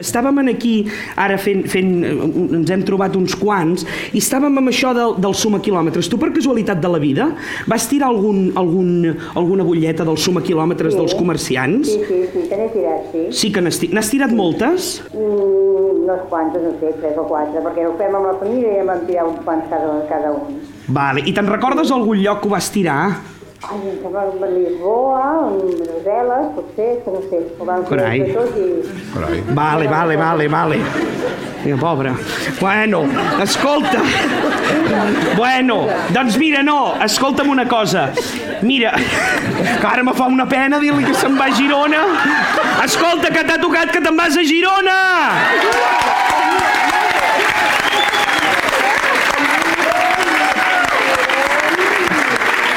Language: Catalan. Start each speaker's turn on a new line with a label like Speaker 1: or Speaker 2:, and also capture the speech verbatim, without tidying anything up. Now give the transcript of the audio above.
Speaker 1: Estàvem aquí ara fent, fent, ens hem trobat uns quants i estàvem amb això del, del suma quilòmetres. Tu, per casualitat de la vida, vas tirar algun, algun, alguna butlleta del suma quilòmetres sí. dels comerciants?
Speaker 2: Sí, sí, sí, que n'he tirat, sí.
Speaker 1: Sí que n'has tirat. N'has tirat moltes?
Speaker 2: Mm, unes quantes, no sé, tres o quatre, perquè ho fem amb la família i em vam tirar uns quants cada, cada un.
Speaker 1: Vale, i te'n recordes algun lloc que ho vas tirar?
Speaker 2: Ai, em sembla a Lisboa, a Brussel·les, potser, que no sé, ho vam fer
Speaker 1: Carai.
Speaker 2: de tot i...
Speaker 3: Carai.
Speaker 1: Vale, vale, vale, vale. Mira, pobre. Bueno, escolta. Bueno, doncs mira, no, escolta'm una cosa. Mira, que ara me fa una pena dir-li que se'n va a Girona. Escolta, que t'ha tocat que te'n vas a Girona!